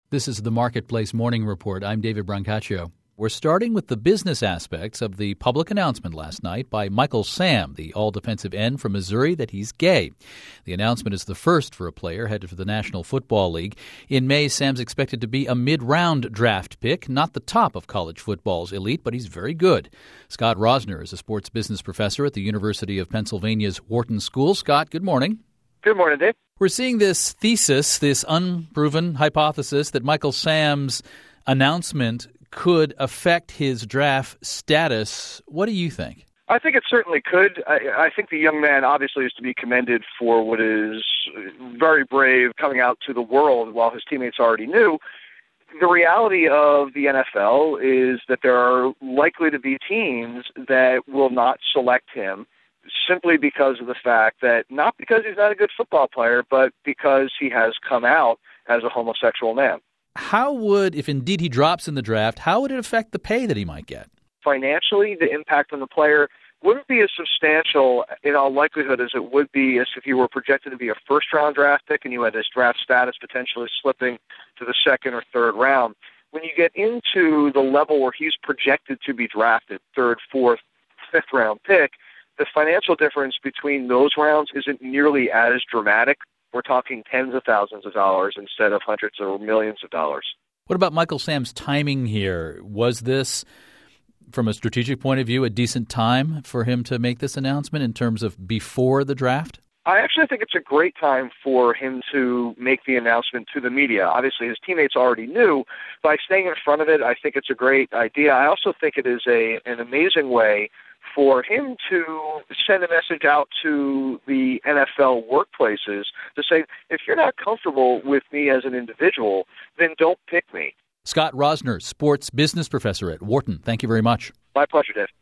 This is the Marketplace Morning Report. I'm David Brancaccio. We're starting with the business aspects of the public announcement last night by Michael Sam, the all-defensive end from Missouri, that he's gay. The announcement is the first for a player headed for the National Football League. In May, Sam's expected to be a mid-round draft pick, not the top of college football's elite, but he's very good. Scott Rosner is a sports business professor at the University of Pennsylvania's Wharton School. Scott, good morning. Good morning, Dave. We're seeing this thesis, this unproven hypothesis that Michael Sam's announcement could affect his draft status. What do you think? I think it certainly could. I think the young man obviously is to be commended for what is very brave coming out to the world while his teammates already knew. The reality of the NFL is that there are likely to be teams that will not select him simply because of the fact that, not because he's not a good football player, but because he has come out as a homosexual man. How would, if indeed he drops in the draft, how would it affect the pay that he might get? Financially, the impact on the player wouldn't be as substantial in all likelihood as it would be as if you were projected to be a first-round draft pick and you had this draft status potentially slipping to the second or third round. When you get into the level where he's projected to be drafted, third, fourth, fifth-round pick, the financial difference between those rounds isn't nearly as dramatic. We're talking tens of thousands of dollars instead of hundreds or millions of dollars. What about Michael Sam's timing here? Was this, from a strategic point of view, a decent time for him to make this announcement in terms of before the draft? I actually think it's a great time for him to make the announcement to the media. Obviously, his teammates already knew. By staying in front of it, I think it's a great idea. I also think it is an amazing way for him to send a message out to the NFL workplaces to say, if you're not comfortable with me as an individual, then don't pick me. Scott Rosner, sports business professor at Wharton. Thank you very much. My pleasure, Dave.